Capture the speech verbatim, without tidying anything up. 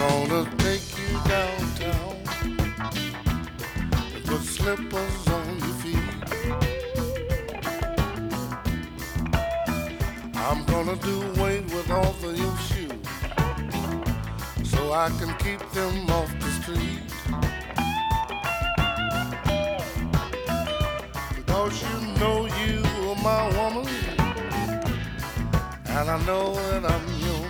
gonna take you downtown and put slippers on your feet. I'm gonna do away with all of your shoes so I can keep them off the street. Because you know you are my woman, and I know that I'm yours.